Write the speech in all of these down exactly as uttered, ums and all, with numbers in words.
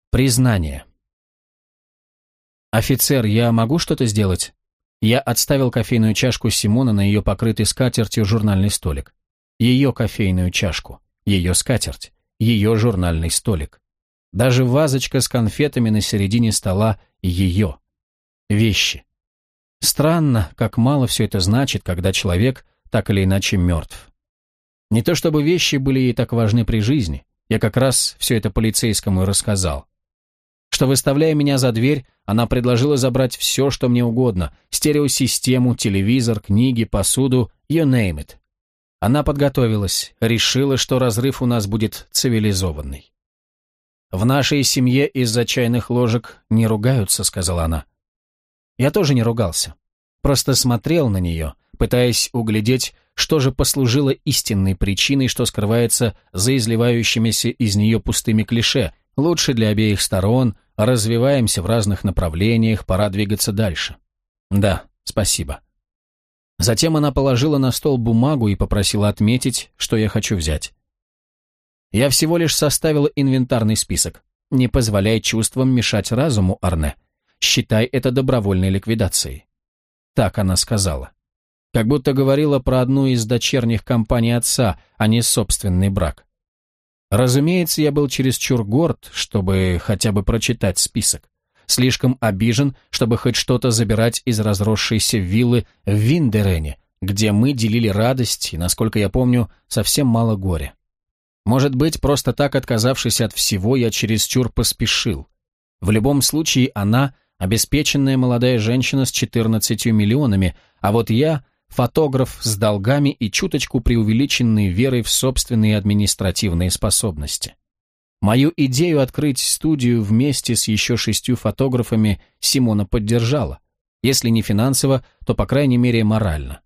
Признание. «Офицер, я могу что-то сделать?» Я отставил кофейную чашку Симона на ее покрытый скатертью журнальный столик. Ее кофейную чашку, ее скатерть, ее журнальный столик. Даже вазочка с конфетами на середине стола ее. Вещи. Странно, как мало все это значит, когда человек так или иначе мертв. Не то чтобы вещи были ей так важны при жизни, я как раз все это полицейскому и рассказал. Что, выставляя меня за дверь, она предложила забрать все, что мне угодно, стереосистему, телевизор, книги, посуду, you name it. Она подготовилась, решила, что разрыв у нас будет цивилизованный. «В нашей семье из-за чайных ложек не ругаются», — сказала она. Я тоже не ругался, просто смотрел на нее, пытаясь углядеть, что же послужило истинной причиной, что скрывается за изливающимися из нее пустыми клише. Лучше для обеих сторон, развиваемся в разных направлениях, пора двигаться дальше. Да, спасибо. Затем она положила на стол бумагу и попросила отметить, что я хочу взять. Я всего лишь составила инвентарный список. Не позволяй чувствам мешать разуму, Арне. Считай это добровольной ликвидацией. Так она сказала. Как будто говорила про одну из дочерних компаний отца, а не собственный брак. Разумеется, я был чересчур горд, чтобы хотя бы прочитать список. Слишком обижен, чтобы хоть что-то забирать из разросшейся виллы в Виндерене, где мы делили радость и, насколько я помню, совсем мало горя. Может быть, просто так отказавшись от всего, я чересчур поспешил. В любом случае, она – обеспеченная молодая женщина с четырнадцатью миллионами, а вот я – фотограф с долгами и чуточку преувеличенной верой в собственные административные способности. Мою идею открыть студию вместе с еще шестью фотографами Симона поддержала. Если не финансово, то, по крайней мере, морально.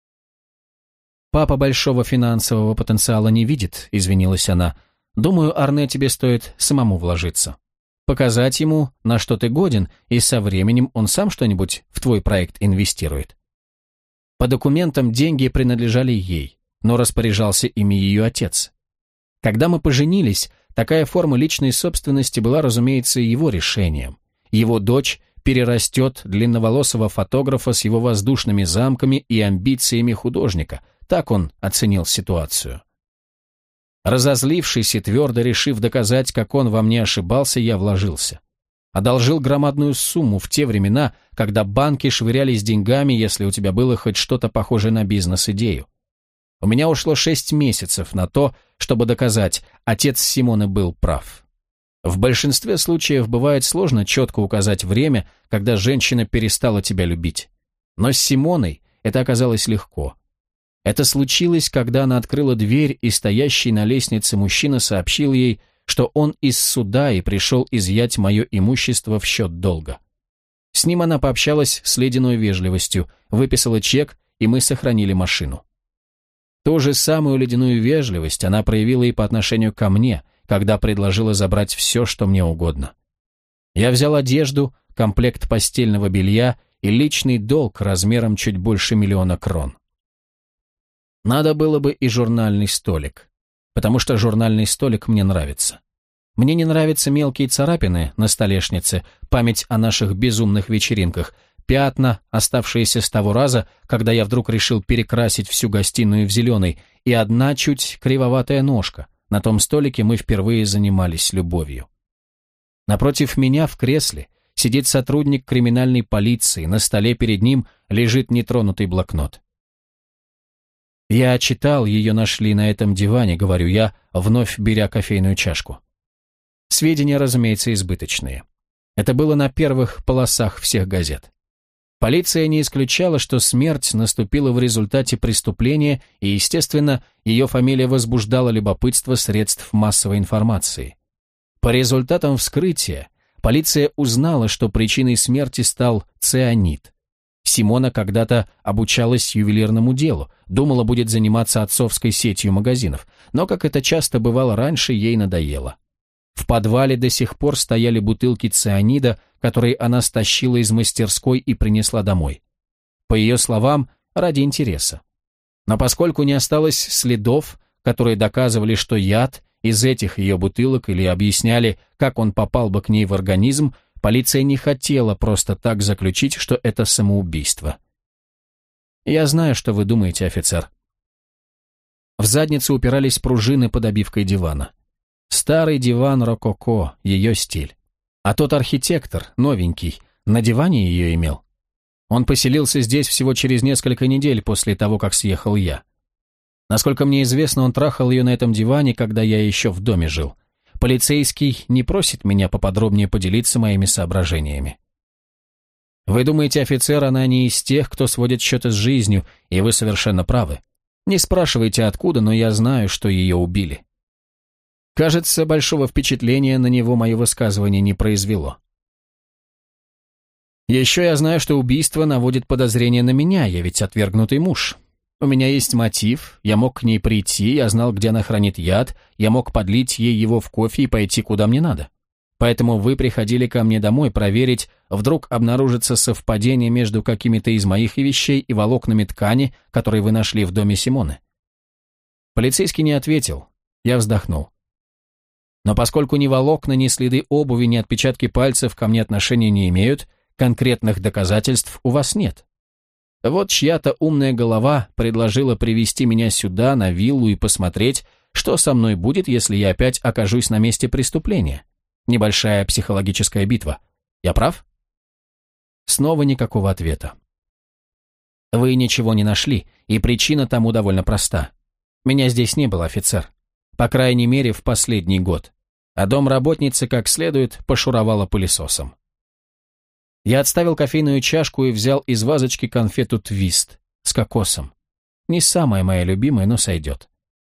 «Папа большого финансового потенциала не видит», — извинилась она. «Думаю, Арне, тебе стоит самому вложиться. Показать ему, на что ты годен, и со временем он сам что-нибудь в твой проект инвестирует». По документам деньги принадлежали ей, но распоряжался ими ее отец. Когда мы поженились, такая форма личной собственности была, разумеется, его решением. Его дочь перерастет длинноволосого фотографа с его воздушными замками и амбициями художника. Так он оценил ситуацию. Разозлившись и твердо решив доказать, как он во мне ошибался, я вложился. Одолжил громадную сумму в те времена, когда банки швырялись деньгами, если у тебя было хоть что-то похожее на бизнес-идею. У меня ушло шесть месяцев на то, чтобы доказать, отец Симоны был прав. В большинстве случаев бывает сложно четко указать время, когда женщина перестала тебя любить. Но с Симоной это оказалось легко. Это случилось, когда она открыла дверь, и стоящий на лестнице мужчина сообщил ей, что он из суда и пришел изъять мое имущество в счет долга. С ним она пообщалась с ледяной вежливостью, выписала чек, и мы сохранили машину. Ту же самую ледяную вежливость она проявила и по отношению ко мне, когда предложила забрать все, что мне угодно. Я взял одежду, комплект постельного белья и личный долг размером чуть больше миллиона крон. Надо было бы и журнальный столик, потому что журнальный столик мне нравится. Мне не нравятся мелкие царапины на столешнице, память о наших безумных вечеринках, пятна, оставшиеся с того раза, когда я вдруг решил перекрасить всю гостиную в зеленый, и одна чуть кривоватая ножка. На том столике мы впервые занимались любовью. Напротив меня в кресле сидит сотрудник криминальной полиции, на столе перед ним лежит нетронутый блокнот. «Я читал, ее нашли на этом диване», — говорю я, вновь беря кофейную чашку. Сведения, разумеется, избыточные. Это было на первых полосах всех газет. Полиция не исключала, что смерть наступила в результате преступления, и, естественно, ее фамилия возбуждала любопытство средств массовой информации. По результатам вскрытия полиция узнала, что причиной смерти стал цианид. Симона когда-то обучалась ювелирному делу, думала, будет заниматься отцовской сетью магазинов, но, как это часто бывало раньше, ей надоело. В подвале до сих пор стояли бутылки цианида, которые она стащила из мастерской и принесла домой. По ее словам, ради интереса. Но поскольку не осталось следов, которые доказывали, что яд из этих ее бутылок или объясняли, как он попал бы к ней в организм, полиция не хотела просто так заключить, что это самоубийство. Я знаю, что вы думаете, офицер. В задницу упирались пружины под обивкой дивана. Старый диван рококо, ее стиль. А тот архитектор, новенький, на диване ее имел. Он поселился здесь всего через несколько недель после того, как съехал я. Насколько мне известно, он трахал ее на этом диване, когда я еще в доме жил. Полицейский не просит меня поподробнее поделиться моими соображениями. Вы думаете, офицер, она не из тех, кто сводит счеты с жизнью, и вы совершенно правы. Не спрашивайте откуда, но я знаю, что ее убили. Кажется, большого впечатления на него мое высказывание не произвело. Еще я знаю, что убийство наводит подозрение на меня, я ведь отвергнутый муж. У меня есть мотив, я мог к ней прийти, я знал, где она хранит яд, я мог подлить ей его в кофе и пойти куда мне надо. Поэтому вы приходили ко мне домой проверить, вдруг обнаружится совпадение между какими-то из моих вещей и волокнами ткани, которые вы нашли в доме Симоны. Полицейский не ответил, я вздохнул. Но поскольку ни волокна, ни следы обуви, ни отпечатки пальцев ко мне отношения не имеют, конкретных доказательств у вас нет. Вот чья-то умная голова предложила привести меня сюда, на виллу, и посмотреть, что со мной будет, если я опять окажусь на месте преступления. Небольшая психологическая битва. Я прав? Снова никакого ответа. Вы ничего не нашли, и причина тому довольно проста. Меня здесь не было, офицер. По крайней мере, в последний год. А домработница как следует пошуровала пылесосом. Я отставил кофейную чашку и взял из вазочки конфету «Твист» с кокосом. Не самая моя любимая, но сойдет.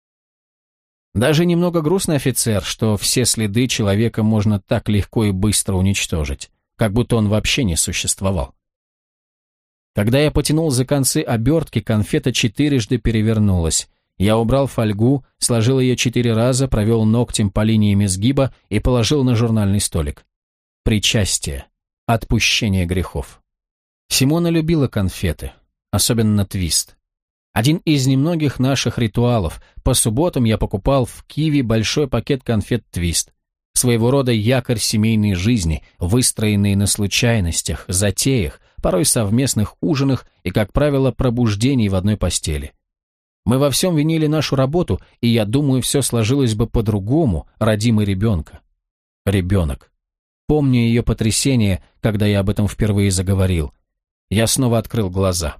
Даже немного грустно, офицер, что все следы человека можно так легко и быстро уничтожить, как будто он вообще не существовал. Когда я потянул за концы обертки, конфета четырежды перевернулась. Я убрал фольгу, сложил ее четыре раза, провел ногтем по линиям изгиба и положил на журнальный столик. Причастие. Отпущение грехов. Симона любила конфеты, особенно твист. Один из немногих наших ритуалов. По субботам я покупал в Киви большой пакет конфет твист. Своего рода якорь семейной жизни, выстроенный на случайностях, затеях, порой совместных ужинах и, как правило, пробуждений в одной постели. Мы во всем винили нашу работу, и я думаю, все сложилось бы по-другому, роди мы ребенка. Ребенок. Помню ее потрясение, когда я об этом впервые заговорил. Я снова открыл глаза.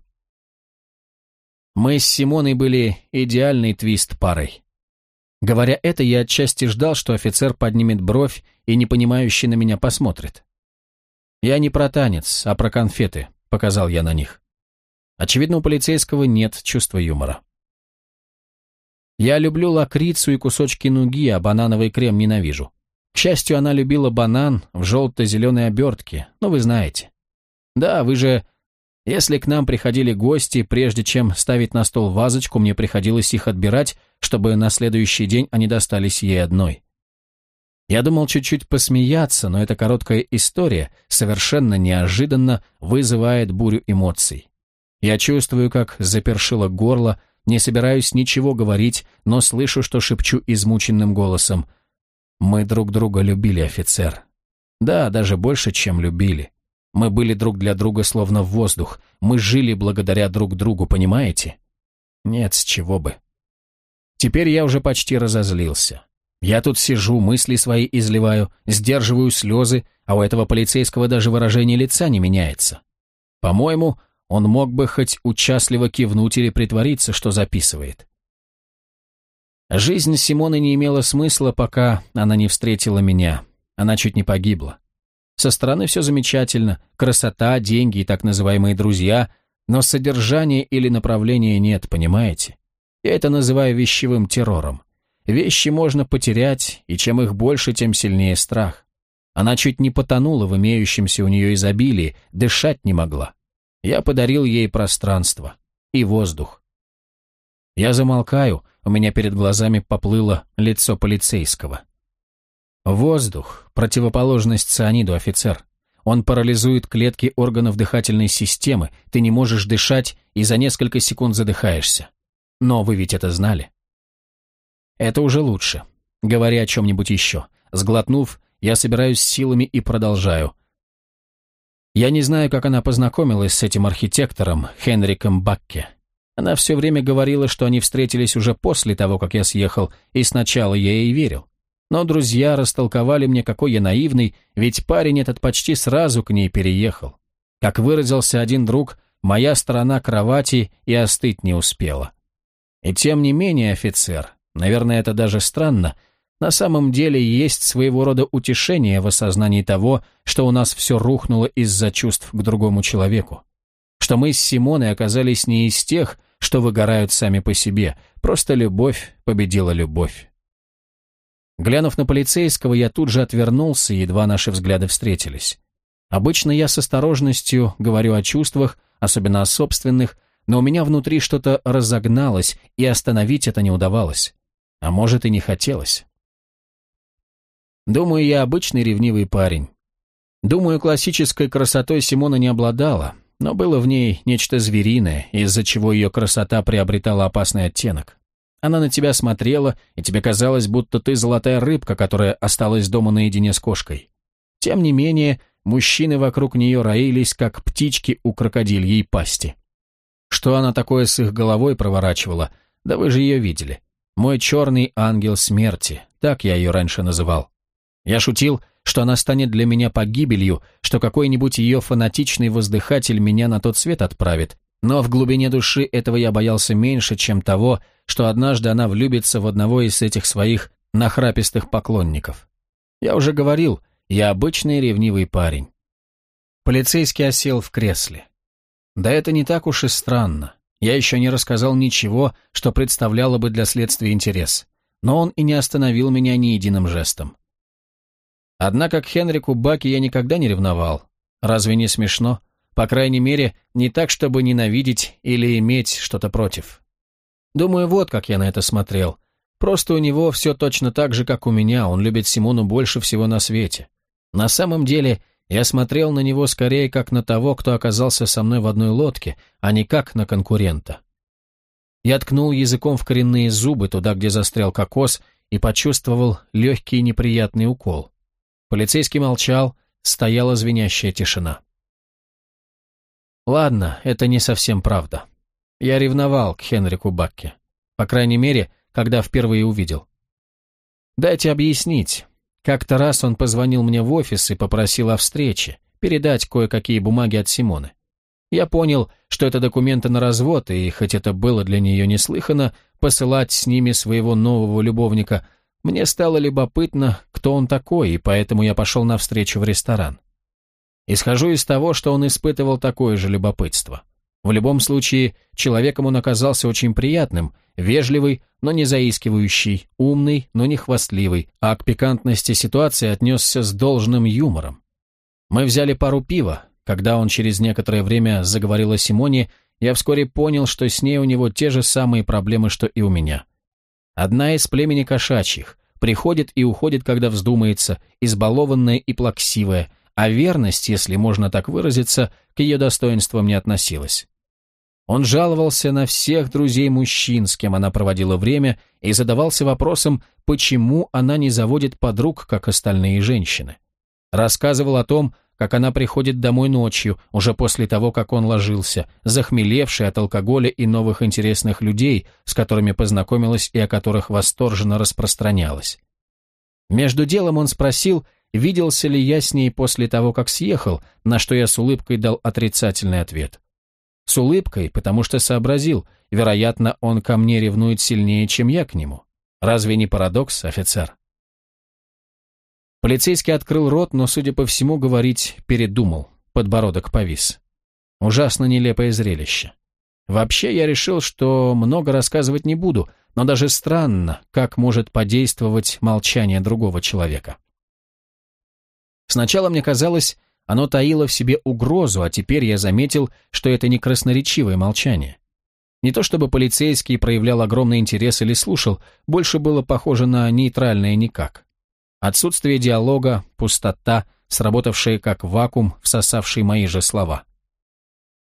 Мы с Симоной были идеальной твист-парой. Говоря это, я отчасти ждал, что офицер поднимет бровь и непонимающе на меня посмотрит. «Я не про танец, а про конфеты», — показал я на них. Очевидно, у полицейского нет чувства юмора. Я люблю лакрицу и кусочки нуги, а банановый крем ненавижу. К счастью, она любила банан в желто-зеленой обертке, ну вы знаете. Да, вы же... Если к нам приходили гости, прежде чем ставить на стол вазочку, мне приходилось их отбирать, чтобы на следующий день они достались ей одной. Я думал чуть-чуть посмеяться, но эта короткая история совершенно неожиданно вызывает бурю эмоций. Я чувствую, как запершило горло, не собираюсь ничего говорить, но слышу, что шепчу измученным голосом. Мы друг друга любили, офицер. Да, даже больше, чем любили. Мы были друг для друга словно воздух. Мы жили благодаря друг другу, понимаете? Нет, с чего бы. Теперь я уже почти разозлился. Я тут сижу, мысли свои изливаю, сдерживаю слезы, а у этого полицейского даже выражение лица не меняется. По-моему, он мог бы хоть участливо кивнуть или притвориться, что записывает. Жизнь Симоны не имела смысла, пока она не встретила меня. Она чуть не погибла. Со стороны все замечательно, красота, деньги и так называемые друзья, но содержания или направления нет, понимаете? Я это называю вещевым террором. Вещи можно потерять, и чем их больше, тем сильнее страх. Она чуть не потонула в имеющемся у нее изобилии, дышать не могла. Я подарил ей пространство и воздух. Я замолкаю, у меня перед глазами поплыло лицо полицейского. Воздух – противоположность цианиду, офицер. Он парализует клетки органов дыхательной системы, ты не можешь дышать и за несколько секунд задыхаешься. Но вы ведь это знали. Это уже лучше. Говори о чем-нибудь еще. Сглотнув, я собираюсь силами и продолжаю. Я не знаю, как она познакомилась с этим архитектором, Хенриком Бакке. Она все время говорила, что они встретились уже после того, как я съехал, и сначала я ей верил. Но друзья растолковали мне, какой я наивный, ведь парень этот почти сразу к ней переехал. Как выразился один друг, моя сторона кровати и остыть не успела. И тем не менее, офицер, наверное, это даже странно, на самом деле есть своего рода утешение в осознании того, что у нас все рухнуло из-за чувств к другому человеку. Что мы с Симоной оказались не из тех, что выгорают сами по себе, просто любовь победила любовь. Глянув на полицейского, я тут же отвернулся, едва наши взгляды встретились. Обычно я с осторожностью говорю о чувствах, особенно о собственных, но у меня внутри что-то разогналось, и остановить это не удавалось. А может, и не хотелось. Думаю, я обычный ревнивый парень. Думаю, классической красотой Симона не обладала, но было в ней нечто звериное, из-за чего ее красота приобретала опасный оттенок. Она на тебя смотрела, и тебе казалось, будто ты золотая рыбка, которая осталась дома наедине с кошкой. Тем не менее, мужчины вокруг нее роились, как птички у крокодильей пасти. Что она такое с их головой проворачивала, да вы же ее видели. Мой черный ангел смерти, так я ее раньше называл. Я шутил, что она станет для меня погибелью, что какой-нибудь ее фанатичный воздыхатель меня на тот свет отправит, но в глубине души этого я боялся меньше, чем того, что однажды она влюбится в одного из этих своих нахрапистых поклонников. Я уже говорил, я обычный ревнивый парень. Полицейский осел в кресле. Да это не так уж и странно. Я еще не рассказал ничего, что представляло бы для следствия интерес, но он и не остановил меня ни единым жестом. Однако к Хенрику Бакке я никогда не ревновал. Разве не смешно? По крайней мере, не так, чтобы ненавидеть или иметь что-то против. Думаю, вот как я на это смотрел. Просто у него все точно так же, как у меня, он любит Симону больше всего на свете. На самом деле, я смотрел на него скорее как на того, кто оказался со мной в одной лодке, а не как на конкурента. Я ткнул языком в коренные зубы, туда, где застрял кокос, и почувствовал легкий неприятный укол. Полицейский молчал, стояла звенящая тишина. Ладно, это не совсем правда. Я ревновал к Хенрику Бакке. По крайней мере, когда впервые увидел. Дайте объяснить. Как-то раз он позвонил мне в офис и попросил о встрече, передать кое-какие бумаги от Симоны. Я понял, что это документы на развод, и хоть это было для нее неслыханно, посылать с ними своего нового любовника, мне стало любопытно, кто он такой, и поэтому я пошел навстречу в ресторан. Исхожу из того, что он испытывал такое же любопытство. В любом случае, человеком он оказался очень приятным, вежливый, но не заискивающий, умный, но не хвастливый, а к пикантности ситуации отнесся с должным юмором. Мы взяли пару пива. Когда он через некоторое время заговорил о Симоне, я вскоре понял, что с ней у него те же самые проблемы, что и у меня. Одна из племени кошачьих, приходит и уходит, когда вздумается, избалованная и плаксивая, а верность, если можно так выразиться, к ее достоинствам не относилась. Он жаловался на всех друзей мужчин, с кем она проводила время, и задавался вопросом, почему она не заводит подруг, как остальные женщины. Рассказывал о том, как она приходит домой ночью, уже после того, как он ложился, захмелевший от алкоголя и новых интересных людей, с которыми познакомилась и о которых восторженно распространялась. Между делом он спросил, виделся ли я с ней после того, как съехал, на что я с улыбкой дал отрицательный ответ. С улыбкой, потому что сообразил, вероятно, он ко мне ревнует сильнее, чем я к нему. Разве не парадокс, офицер? Полицейский открыл рот, но, судя по всему, говорить передумал, подбородок повис. Ужасно нелепое зрелище. Вообще, я решил, что много рассказывать не буду, но даже странно, как может подействовать молчание другого человека. Сначала мне казалось, оно таило в себе угрозу, а теперь я заметил, что это не красноречивое молчание. Не то чтобы полицейский проявлял огромный интерес или слушал, больше было похоже на нейтральное никак. Отсутствие диалога, пустота, сработавшая как вакуум, всосавший мои же слова.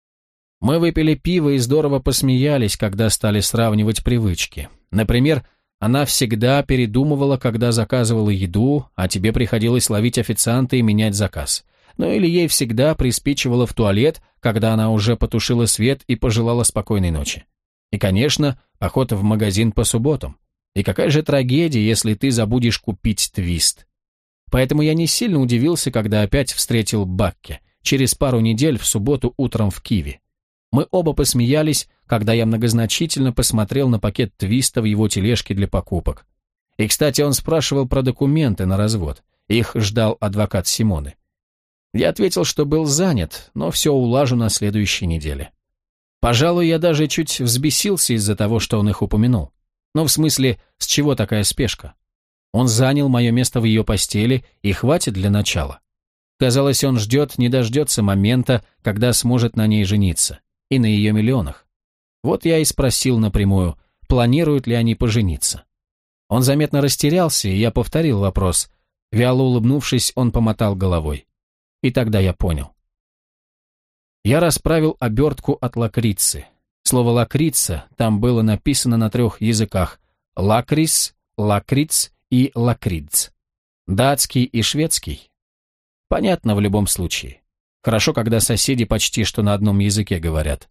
Мы выпили пиво и здорово посмеялись, когда стали сравнивать привычки. Например, Она всегда передумывала, когда заказывала еду, а тебе приходилось ловить официанта и менять заказ. Ну или ей всегда приспичивало в туалет, когда она уже потушила свет и пожелала спокойной ночи. И, конечно, поход в магазин по субботам. И какая же трагедия, если ты забудешь купить твист. Поэтому я не сильно удивился, когда опять встретил Бакки, через пару недель в субботу утром в Киви. Мы оба посмеялись, когда я многозначительно посмотрел на пакет твиста в его тележке для покупок. И, кстати, он спрашивал про документы на развод. Их ждал адвокат Симоны. Я ответил, что был занят, но все улажу на следующей неделе. Пожалуй, я даже чуть взбесился из-за того, что он их упомянул. Но в смысле, с чего такая спешка? Он занял мое место в ее постели, и хватит для начала. Казалось, он ждет, не дождется момента, когда сможет на ней жениться. И на ее миллионах. Вот я и спросил напрямую, планируют ли они пожениться. Он заметно растерялся, и я повторил вопрос. Вяло улыбнувшись, он помотал головой. И тогда я понял. Я расправил обертку от лакрицы. Слово «лакрица» там было написано на трех языках. Лакрис, лакриц и лакридз. Датский и шведский. Понятно в любом случае. Хорошо, когда соседи почти что на одном языке говорят.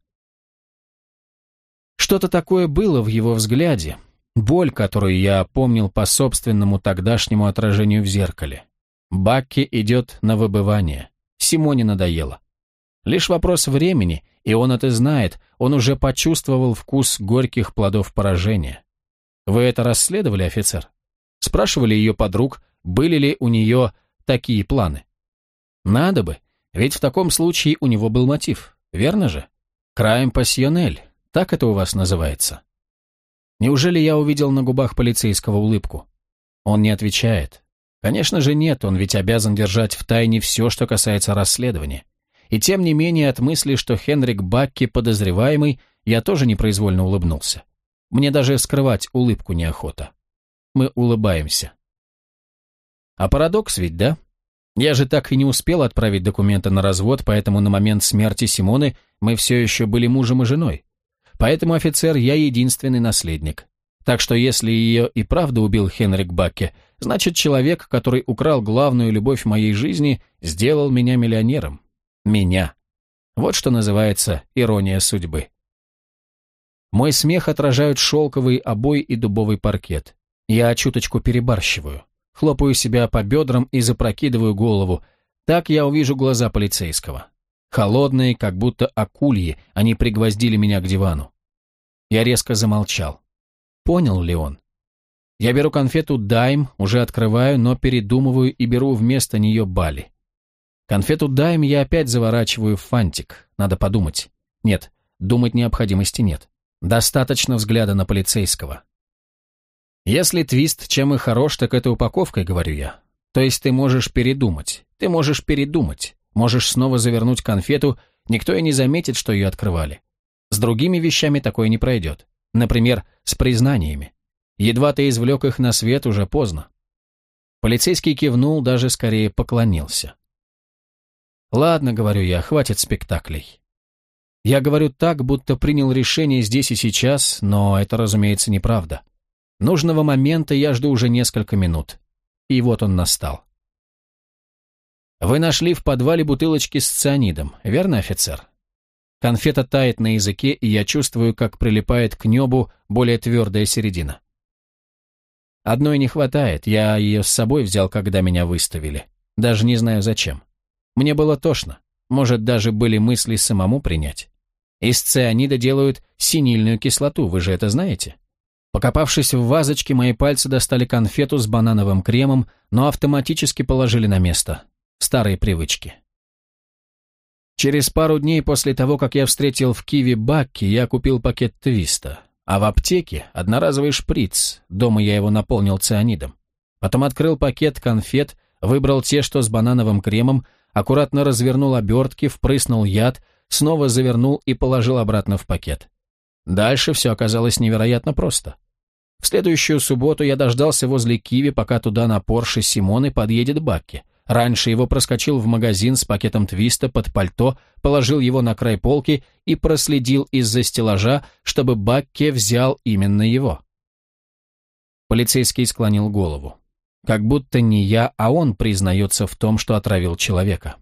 Что-то такое было в его взгляде. Боль, которую я помнил по собственному тогдашнему отражению в зеркале. Бакки идет на выбывание. Симоне надоело. Лишь вопрос времени, и он это знает, он уже почувствовал вкус горьких плодов поражения. Вы это расследовали, офицер? Спрашивали ее подруг, были ли у нее такие планы? Надо бы, ведь в таком случае у него был мотив, верно же? Крайм пассионель, так это у вас называется. Неужели я увидел на губах полицейского улыбку? Он не отвечает. Конечно же нет, он ведь обязан держать в тайне все, что касается расследования. И тем не менее от мысли, что Хенрик Бакки подозреваемый, я тоже непроизвольно улыбнулся. Мне даже скрывать улыбку неохота. Мы улыбаемся. А парадокс ведь, да? Я же так и не успел отправить документы на развод, поэтому на момент смерти Симоны мы все еще были мужем и женой. Поэтому, офицер, я единственный наследник. Так что если ее и правда убил Хенрик Бакки, значит, человек, который украл главную любовь моей жизни, сделал меня миллионером. Меня. Вот что называется ирония судьбы. Мой смех отражают шелковые обои и дубовый паркет. Я чуточку перебарщиваю. Хлопаю себя по бедрам и запрокидываю голову. Так я увижу глаза полицейского. Холодные, как будто акульи, они пригвоздили меня к дивану. Я резко замолчал. Понял ли он? Я беру конфету «Дайм», уже открываю, но передумываю и беру вместо нее Бали. Конфету «Дайм» я опять заворачиваю в фантик. Надо подумать. Нет, думать необходимости нет. Достаточно взгляда на полицейского. Если твист чем и хорош, так это упаковкой, говорю я. То есть ты можешь передумать. Ты можешь передумать. Можешь снова завернуть конфету, никто и не заметит, что ее открывали. С другими вещами такое не пройдет. Например, с признаниями. Едва ты извлек их на свет, уже поздно. Полицейский кивнул, даже скорее поклонился. Ладно, говорю я, хватит спектаклей. Я говорю так, будто принял решение здесь и сейчас, но это, разумеется, неправда. Нужного момента я жду уже несколько минут. И вот он настал. Вы нашли в подвале бутылочки с цианидом, верно, офицер? Конфета тает на языке, и я чувствую, как прилипает к небу более твердая середина. Одной не хватает, я ее с собой взял, когда меня выставили. Даже не знаю зачем. Мне было тошно, может, даже были мысли самому принять. Из цианида делают синильную кислоту, вы же это знаете? Покопавшись в вазочке, мои пальцы достали конфету с банановым кремом, но автоматически положили на место. Старые привычки. Через пару дней после того, как я встретил в Киви Бакки, я купил пакет твиста. А в аптеке одноразовый шприц, дома я его наполнил цианидом. Потом открыл пакет конфет, выбрал те, что с банановым кремом, аккуратно развернул обертки, впрыснул яд, снова завернул и положил обратно в пакет. Дальше все оказалось невероятно просто. В следующую субботу я дождался возле Киви, пока туда на Порше Симоны подъедет Бакки. Раньше его проскочил в магазин с пакетом твиста под пальто, положил его на край полки и проследил из-за стеллажа, чтобы Бакки взял именно его. Полицейский склонил голову. Как будто не я, а он признается в том, что отравил человека.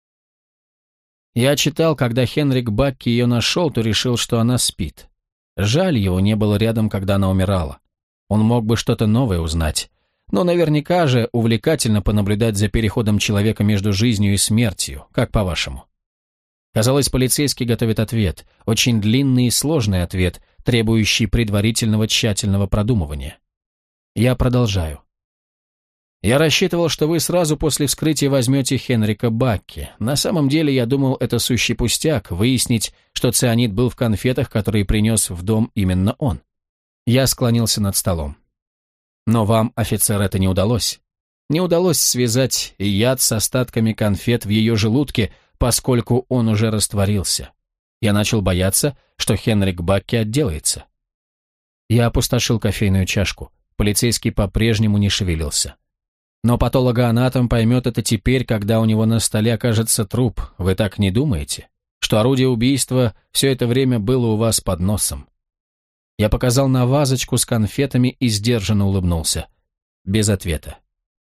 Я читал, когда Хенрик Бакки ее нашел, то решил, что она спит. Жаль, его не было рядом, когда она умирала. Он мог бы что-то новое узнать. Но наверняка же увлекательно понаблюдать за переходом человека между жизнью и смертью, как по-вашему. Казалось, полицейский готовит ответ, очень длинный и сложный ответ, требующий предварительного тщательного продумывания. Я продолжаю. Я рассчитывал, что вы сразу после вскрытия возьмете Хенрика Бакки. На самом деле, я думал, это сущий пустяк, выяснить, что цианид был в конфетах, которые принес в дом именно он. Я склонился над столом. Но вам, офицер, это не удалось. Не удалось связать яд с остатками конфет в ее желудке, поскольку он уже растворился. Я начал бояться, что Хенрик Бакки отделается. Я опустошил кофейную чашку. Полицейский по-прежнему не шевелился. Но патологоанатом поймет это теперь, когда у него на столе окажется труп. Вы так не думаете? Что орудие убийства все это время было у вас под носом? Я показал на вазочку с конфетами и сдержанно улыбнулся. Без ответа.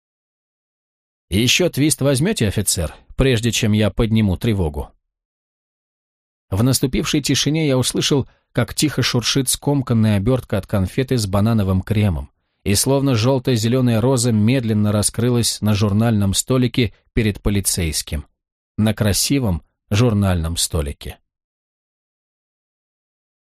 «Еще твист возьмете, офицер, прежде чем я подниму тревогу?» В наступившей тишине я услышал, как тихо шуршит скомканная обертка от конфеты с банановым кремом, и словно желто-зеленая роза медленно раскрылась на журнальном столике перед полицейским. На красивом журнальном столике.